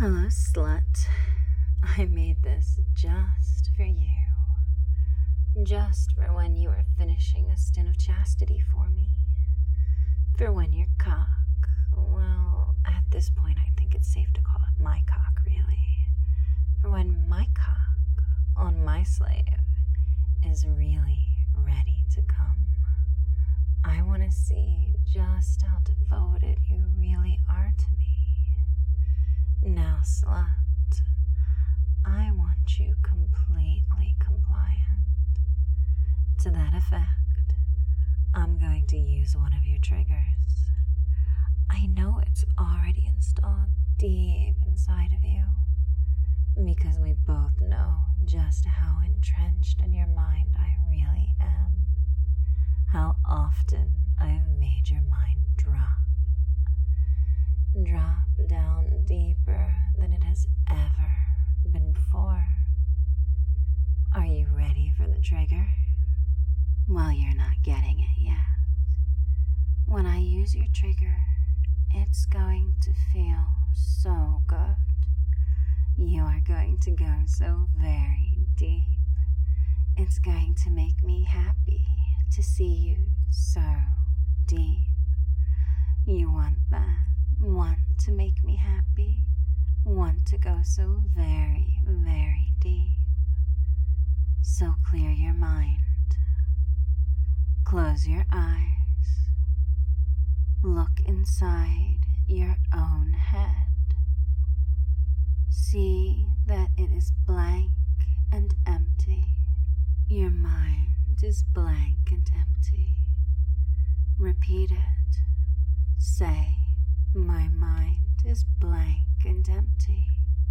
Hello, slut. I made this just for you. Just for when you are finishing a stint of chastity for me. For when your cock, well, at this point I think it's safe to call it my cock, really. For when my cock on my slave is really ready to come. I want to see just how devoted you really are to me. Now, slut, I want you completely compliant. To that effect, I'm going to use one of your triggers. I know it's already installed deep inside of you, because we both know just how entrenched in your mind I really am. How often I have made your mind drop down deeper than it has ever been before. Are you ready for the trigger? Well, you're not getting it yet. When I use your trigger, it's going to feel so good. You are going to go so very deep. It's going to make me happy to see you so deep. You want that? Want to make me happy? Want to go so very, very deep? So clear your mind. Close your eyes. Look inside your own head. See that it is blank and empty. Your mind is blank and empty. Repeat it. Say, my mind is blank and empty.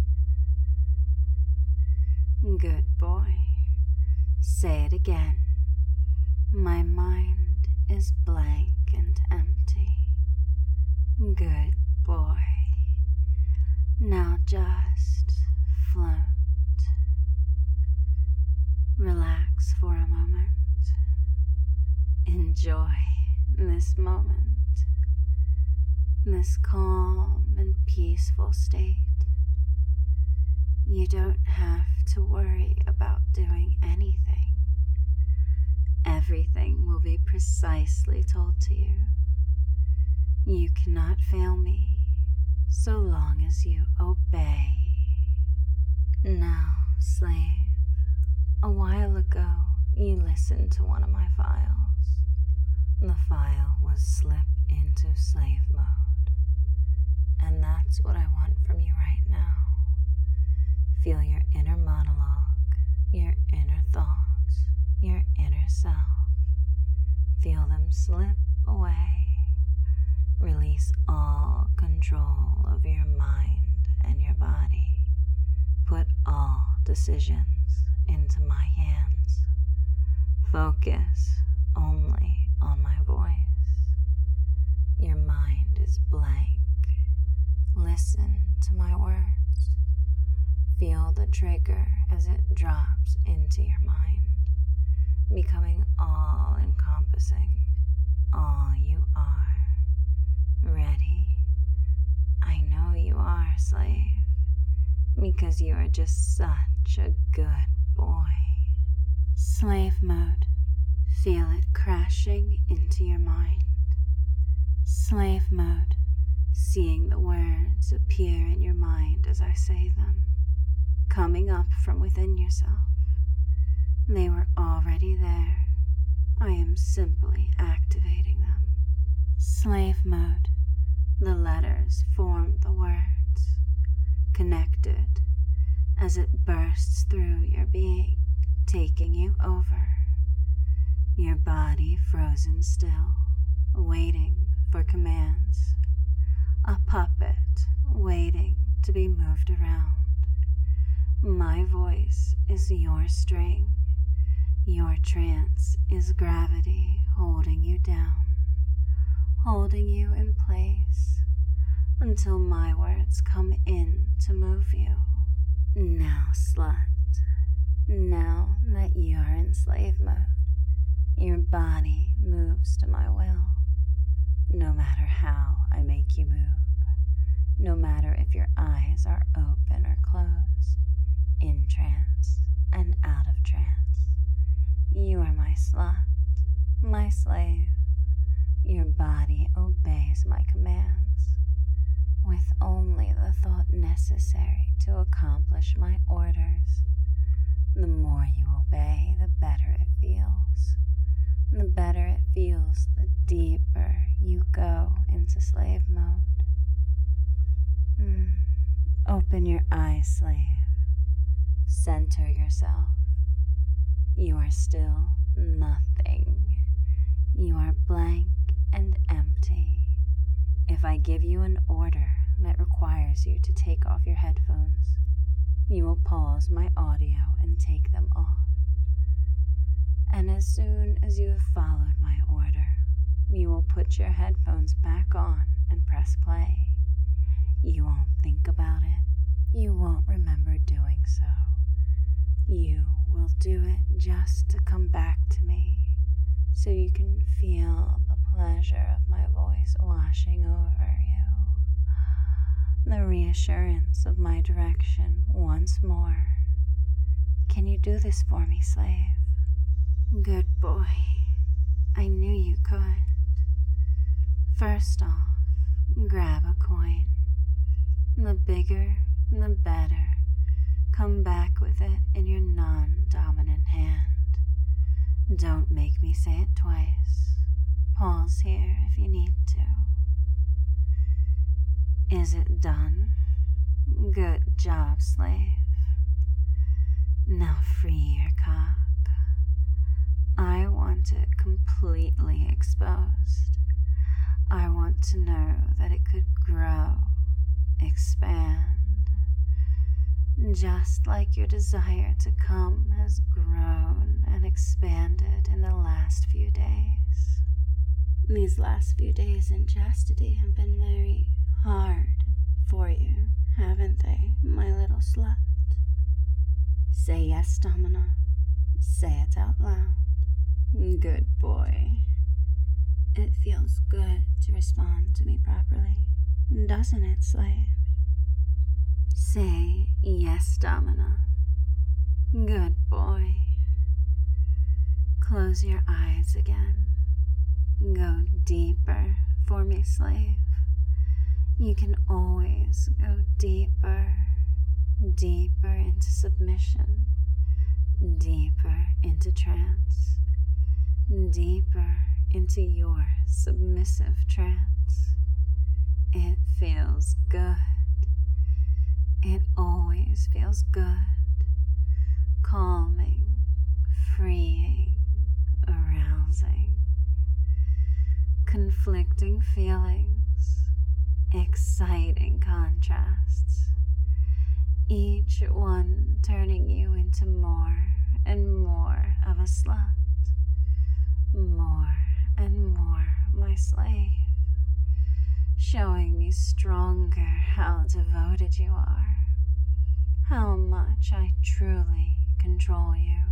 Good boy. Say it again. My mind is blank and empty. Good boy. Now just float. Relax for a moment. Enjoy this moment. This calm and peaceful state. You don't have to worry about doing anything. Everything will be precisely told to you. You cannot fail me so long as you obey. Now, slave, a while ago you listened to one of my files. The file was slip into slave mode. And that's what I want from you right now. Feel your inner monologue, your inner thoughts, your inner self. Feel them slip away. Release all control of your mind and your body. Put all decisions into my hands. Focus only on my voice. Your mind is blank. Listen to my words. Feel the trigger as it drops into your mind, becoming all-encompassing, all you are. Ready? I know you are, slave, because you are just such a good boy. Slave mode. Feel it crashing into your mind. Slave mode. Seeing the words appear in your mind as I say them, coming up from within yourself. They were already there. I am simply activating them. Slave mode. The letters form the words, connected as it bursts through your being, taking you over. Your body frozen still, waiting for commands. A puppet waiting to be moved around. My voice is your string. Your trance is gravity holding you down, holding you in place until my words come in to move you. Now, slut, now that you are in slave mode, your body moves to my will, no matter how I make you move. no matter if your eyes are open or closed, in trance and out of trance. You are my slut, my slave. Your body obeys my commands, with only the thought necessary to accomplish my orders. The more you obey, the better it feels. The better it feels, the deeper you go into slave mode. Open your eyes, slave. Center yourself. You are still nothing. You are blank and empty. If I give you an order that requires you to take off your headphones, you will pause my audio and take them off. And as soon as you have followed my order, you will put your headphones back on and press play. You won't think about it. You won't remember doing so. You will do it just to come back to me, so you can feel the pleasure of my voice washing over you, the reassurance of my direction once more. Can you do this for me, slave? Good boy. I knew you could. First off, grab a coin. The bigger, the better. Come back with it in your non-dominant hand. Don't make me say it twice. Pause here if you need to. Is it done? Good job, slave. Now free your cock. I want it completely exposed. I want to know that it could grow, expand, just like your desire to come has grown and expanded in the last few days. These last few days in chastity have been very hard for you, haven't they, my little slut? Say yes, Domina. Say it out loud. Good boy. It feels good to respond to me properly, doesn't it, slave? Say yes, Domina. Good boy. Close your eyes again. Go deeper for me, slave. You can always go deeper, deeper into submission, deeper into trance, deeper into your submissive trance. It feels good. It always feels good. Calming, freeing, arousing. Conflicting feelings, exciting contrasts. Each one turning you into more and more of a slut. More and more my slave, showing me stronger how devoted you are, how much I truly control you.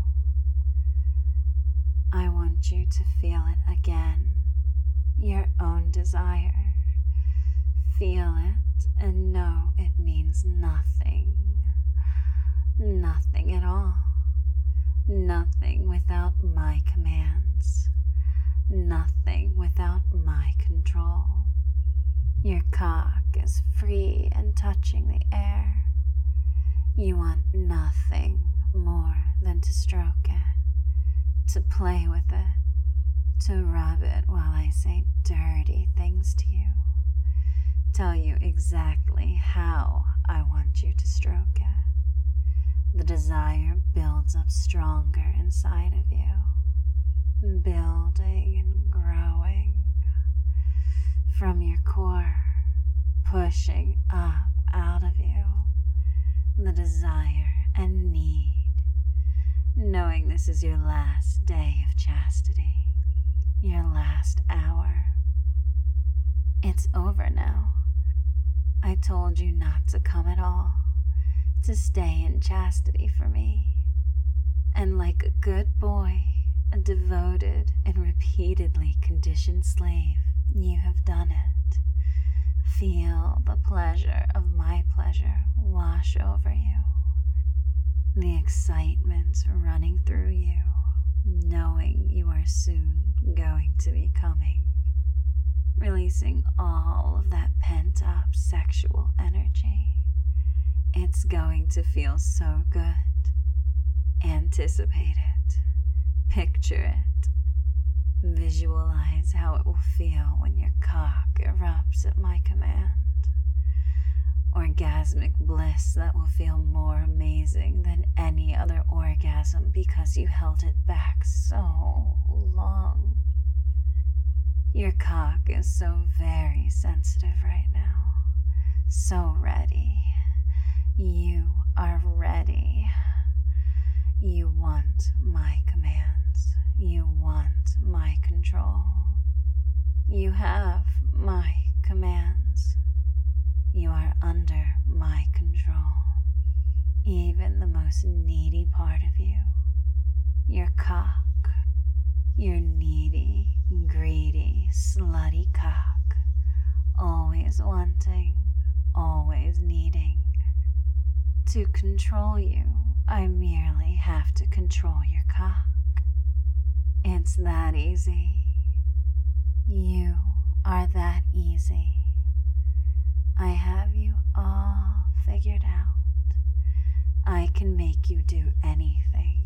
I want you to feel it again, your own desire. Feel it and know it means nothing. Nothing at all. Nothing without my commands. Nothing without my control. Your cock is free and touching the air. You want nothing more than to stroke it, to play with it, to rub it while I say dirty things to you. Tell you exactly how I want you to stroke it. The desire builds up stronger inside of you, building and growing from your core, pushing up out of you the desire and need, knowing this is your last day of chastity, your last hour. It's over now. I told you not to come at all, to stay in chastity for me. And like a good boy, a devoted and repeatedly conditioned slave, you have done it. Feel the pleasure of my pleasure wash over you. The excitement running through you, knowing you are soon going to be coming. Releasing all of that pent-up sexual energy. It's going to feel so good. Anticipate it. Picture it. Visualize how it will feel when your cock erupts at my command. Orgasmic bliss that will feel more amazing than any other orgasm because you held it back so long. Your cock is so very sensitive right now. So ready. You are ready. You want my commands. You want my control. You have my commands. You are under my control. Even the most needy part of you. Your cock. Your needy, greedy, slutty cock. Always wanting, always needing. To control you, I merely have to control your cock. It's that easy. You are that easy. I have you all figured out. I can make you do anything.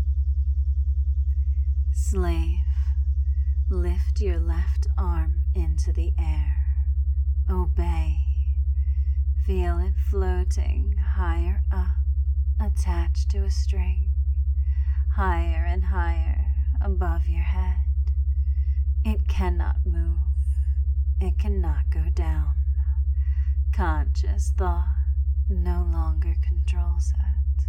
Slave, lift your left arm into the air. Obey. Feel it floating higher up, attached to a string. Higher and higher above your head. It cannot move. It cannot go down. Conscious thought no longer controls it.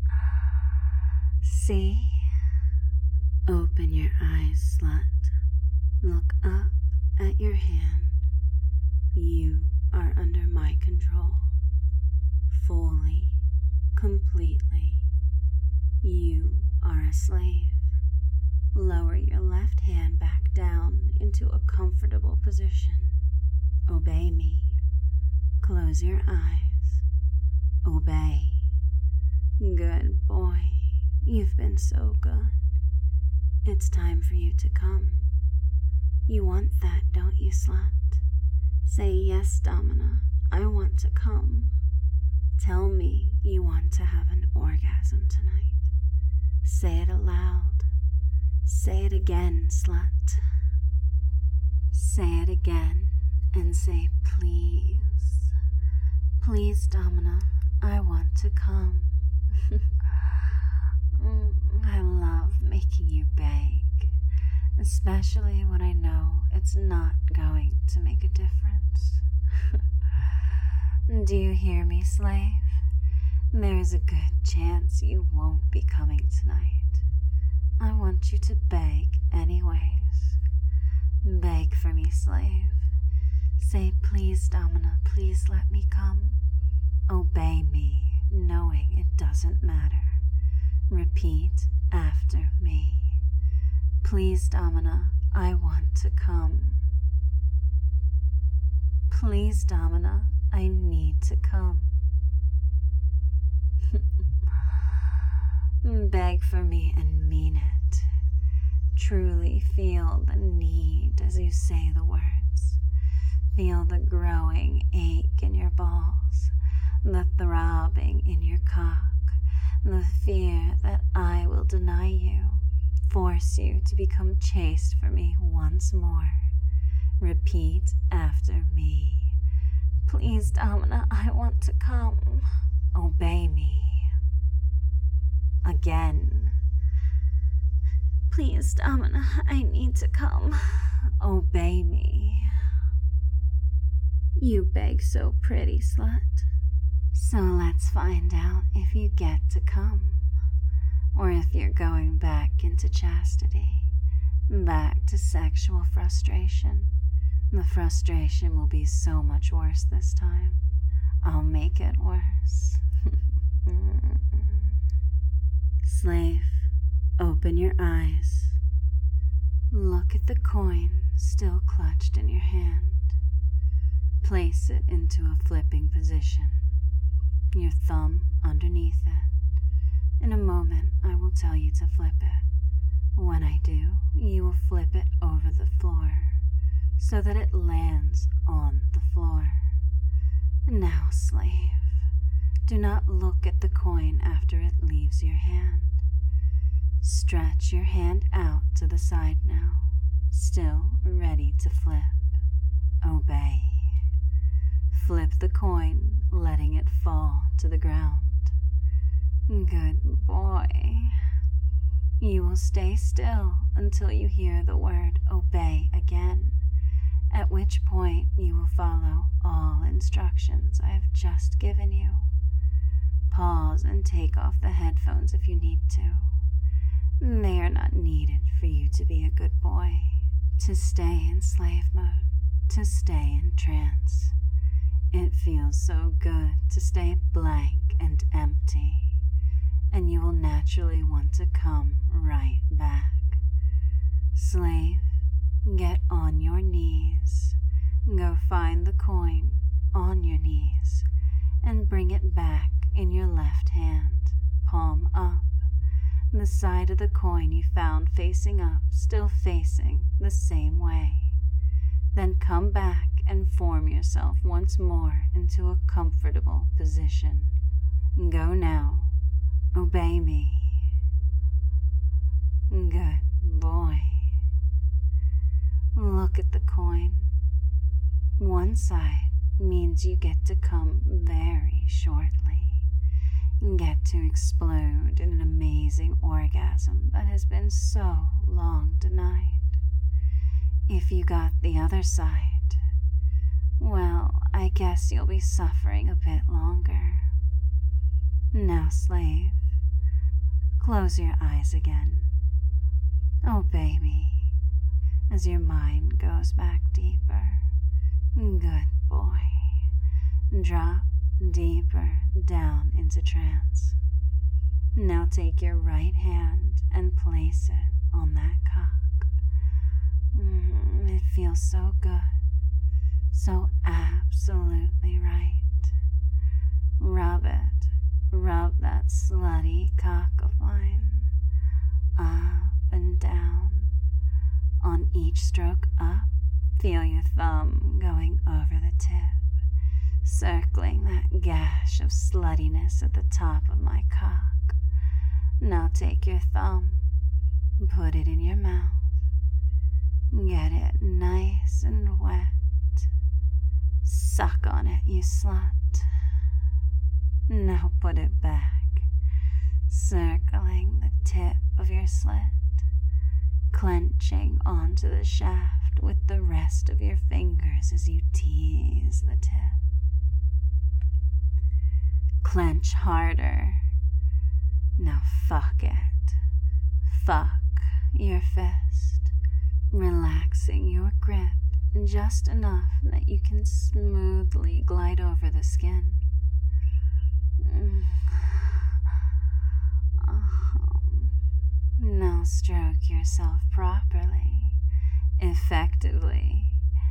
See? Open your eyes, slut. Look up at your hand. You are under my control. Fully, completely. You are a slave. Lower your left hand back down into a comfortable position. Obey me. Close your eyes. Obey. Good boy. You've been so good. It's time for you to come. You want that, don't you, slut? Say yes, Domina. I want to come. Tell me you want to have an orgasm tonight. Say it aloud. Say it again, slut. Say it again and say please. Please, Domina, I want to come. I love making you beg, especially when I know it's not going to make a difference. Do you hear me, slave? There's a good chance you won't be coming tonight. I want you to beg anyways. Beg for me, slave. Say, please, Domina, please let me come. Obey me, knowing it doesn't matter. Repeat after me. Please, Domina, I want to come. Please, Domina, I need to come. Beg for me and mean it. Truly feel the need as you say the words. Feel the growing ache in your balls, the throbbing in your cock, the fear that I will deny you, force you to become chaste for me once more. Repeat after me. Please, Domina, I want to come. Obey me. Again. Please, Domina, I need to come. Obey me. You beg so pretty, slut. So let's find out if you get to come, or if you're going back into chastity, back to sexual frustration. The frustration will be so much worse this time. I'll make it worse. Slave, open your eyes. Look at the coin still clutched in your hand. Place it into a flipping position, your thumb underneath it. In a moment, I will tell you to flip it. When I do, you will flip it over the floor so that it lands on the floor. Now, slave, do not look at the coin after it leaves your hand. Stretch your hand out to the side now, still ready to flip. Obey. Flip the coin, letting it fall to the ground. Good boy. You will stay still until you hear the word obey again, at which point you will follow all instructions I have just given you. Pause and take off the headphones if you need to. They are not needed for you to be a good boy, to stay in slave mode, to stay in trance. It feels so good to stay blank and empty, and you will naturally want to come right back. Slave, get on your knees. Go find the coin on your knees and bring it back in your left hand, palm up. The side of the coin you found facing up, still facing the same way. Then come back and form yourself once more into a comfortable position. Go now. Obey me. Good boy. Look at the coin. One side means you get to come very shortly. Get to explode in an amazing orgasm that has been so long denied. If you got the other side, well, I guess you'll be suffering a bit longer. Now, slave, close your eyes again. Obey me as your mind goes back deeper. Good boy. Drop deeper down into trance. Now take your right hand and place it on that cock. It feels so good, so absolutely right. Rub it, rub that slutty cock of mine, up and down. On each stroke up, feel your thumb going over the tip, circling that gash of sluttiness at the top of my cock. Now take your thumb, put it in your mouth. Get it nice and wet. Suck on it, you slut. Now put it back, circling the tip of your slit, clenching onto the shaft with the rest of your fingers as you tease the tip. Clench harder. Now fuck it. Fuck your fist, relaxing your grip just enough that you can smoothly glide over the skin. Now stroke yourself properly, effectively.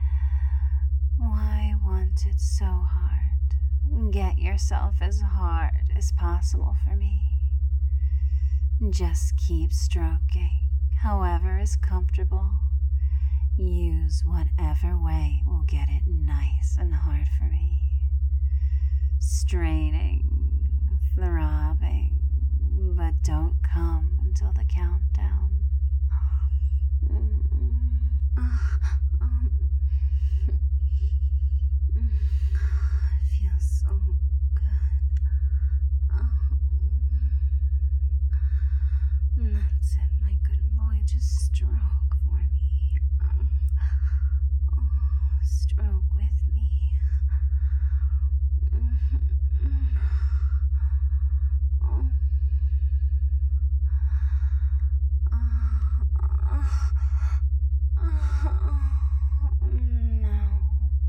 Why want it so hard? Get yourself as hard as possible for me. Just keep stroking, however is comfortable. Use whatever way will get it nice and hard for me. Straining, throbbing, but don't come until the countdown. It feels so good. That's it, my good boy. Just stroke for me. Stroke with me. No,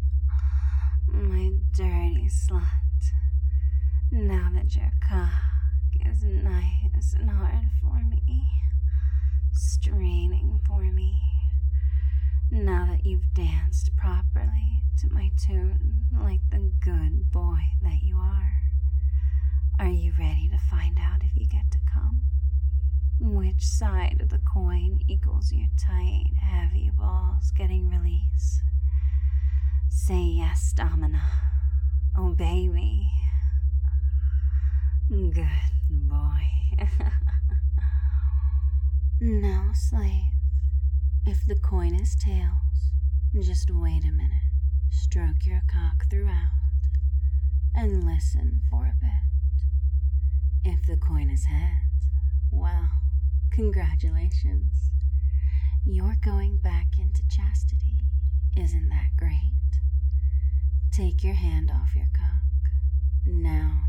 my dirty slut. Now that your cock is nice and hard for me, straining for me, Now that you've danced properly to my tune like the good boy that you are you ready to find out if you get to come? Which side of the coin equals your tight, heavy balls getting release? Say yes, Domina. Obey me. Good boy. Now, slave, if the coin is tails, just wait a minute, stroke your cock throughout, and listen for a bit. If the coin is heads, well, congratulations. You're going back into chastity. Isn't that great? Take your hand off your cock. Now.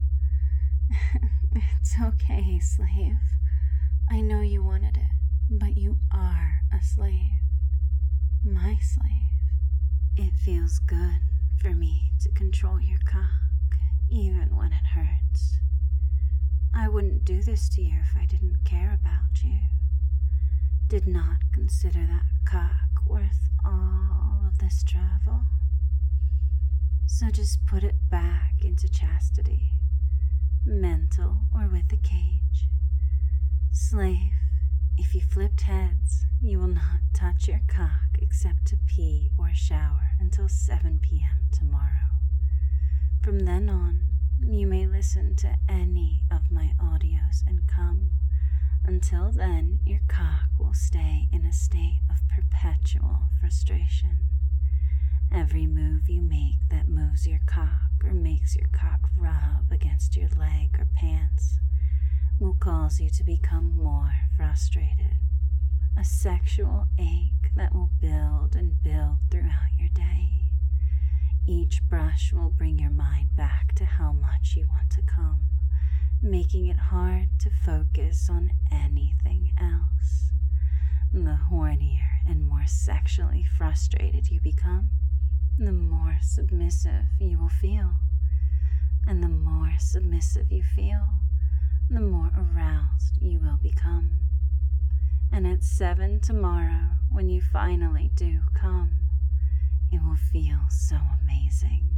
It's okay, slave. I know you wanted it, but you are a slave. My slave. It feels good for me to control your cock, even when it hurts. I wouldn't do this to you if I didn't care about you. Did not consider that cock worth all of this travel. So just put it back into chastity, mental or with a cage. Slave, if you flipped heads, you will not touch your cock except to pee or shower until 7 p.m. tomorrow. From then on, you may listen to any of my audios and come. Until then, your cock will stay in a state of perpetual frustration. Every move you make that moves your cock or makes your cock rub against your leg or pants will cause you to become more frustrated. A sexual ache that will build and build throughout your day. Each brush will bring your mind back to how much you want to come, making it hard to focus on anything else. The hornier and more sexually frustrated you become, the more submissive you will feel. And the more submissive you feel, the more aroused you will become. And at 7 tomorrow, when you finally do come, it will feel so amazing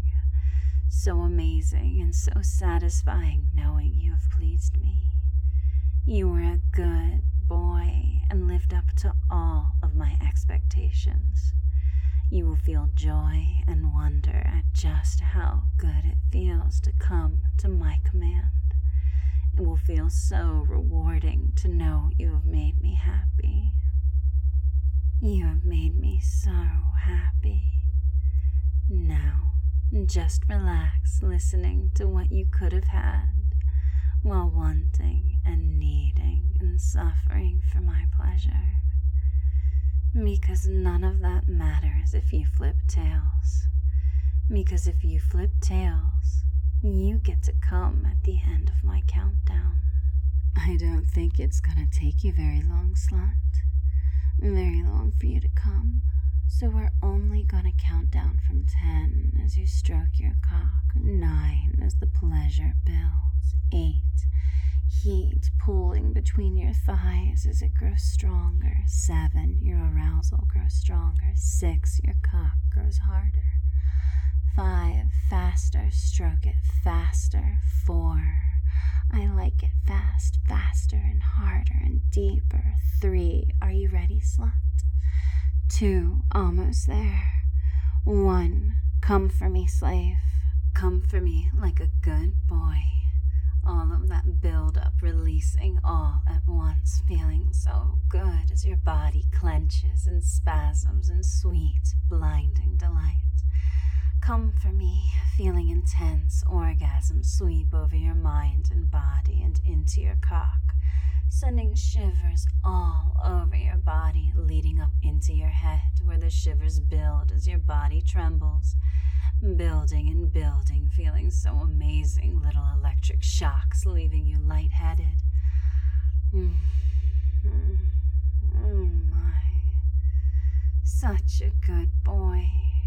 and so satisfying knowing you have pleased me. You were a good boy and lived up to all of my expectations. You will feel joy and wonder at just how good it feels to come to my command. It will feel so rewarding to know you have made me happy. You have made me so happy. Now, just relax listening to what you could have had while wanting and needing and suffering for my pleasure. Because none of that matters if you flip tails. Because if you flip tails, you get to come at the end of my countdown. I don't think it's gonna take you very long, slut. Very long for you to come. So we're only gonna count down from 10 as you stroke your cock, 9 as the pleasure builds, 8, heat pulling between your thighs as it grows stronger, 7, your arousal grows stronger, 6, your cock grows harder, 5, faster, stroke it faster, 4, I like it fast, faster and harder and deeper, 3, are you ready, slut? 2, almost there. 1, come for me, slave. Come for me like a good boy. All of that build-up releasing all at once, feeling so good as your body clenches and spasms in sweet, blinding delight. Come for me, feeling intense orgasm sweep over your mind and body and into your cock, sending shivers all over your body, leading up into your head, where the shivers build as your body trembles, building and building, feeling so amazing, little electric shocks leaving you lightheaded. My, such a good boy.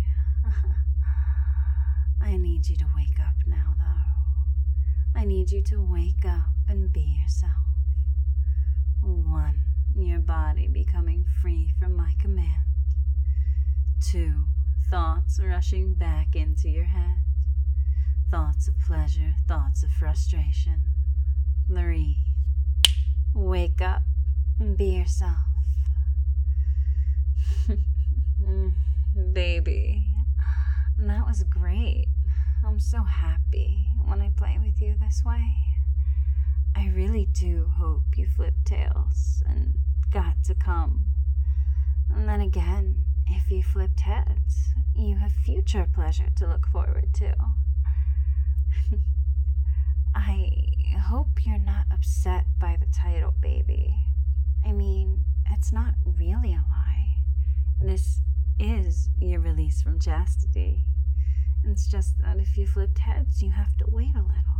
I need you to wake up now, though. I need you to wake up and be yourself. 1, your body becoming free from my command. 2. Thoughts rushing back into your head. Thoughts of pleasure, thoughts of frustration. 3. Wake up and be yourself. Baby, that was great. I'm so happy when I play with you this way. I really do hope you flip tails and got to come. And then again, if you flipped heads, you have future pleasure to look forward to. I hope you're not upset by the title, baby. I mean, it's not really a lie. This is your release from chastity. It's just that if you flipped heads, you have to wait a little.